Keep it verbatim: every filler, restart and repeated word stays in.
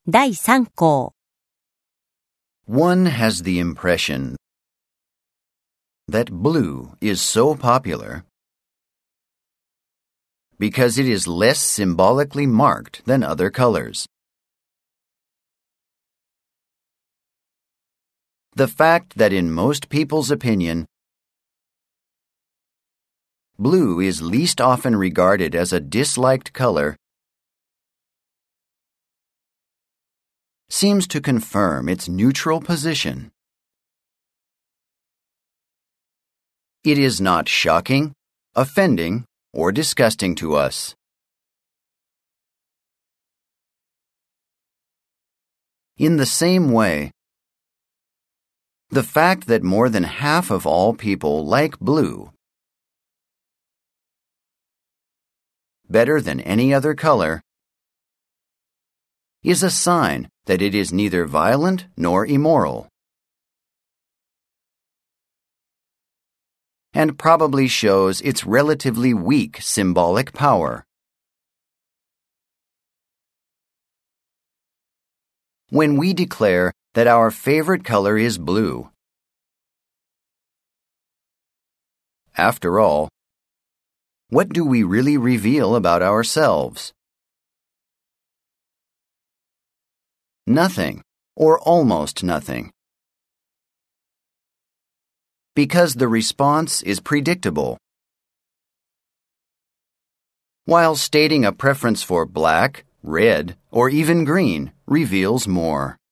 だいさん項 One has the impression that blue is so popular because it is less symbolically marked than other colors. The fact that in most people's opinion, blue is least often regarded as a disliked color seems to confirm its neutral position. It is not shocking, offending, or disgusting to us. In the same way, the fact that more than half of all people like blue better than any other color is a sign that it is neither violent nor immoral, and probably shows its relatively weak symbolic power. When we declare that our favorite color is blue, after all, what do we really reveal about ourselves? Nothing, or almost nothing. Because the response is predictable. While stating a preference for black, red, or even green reveals more.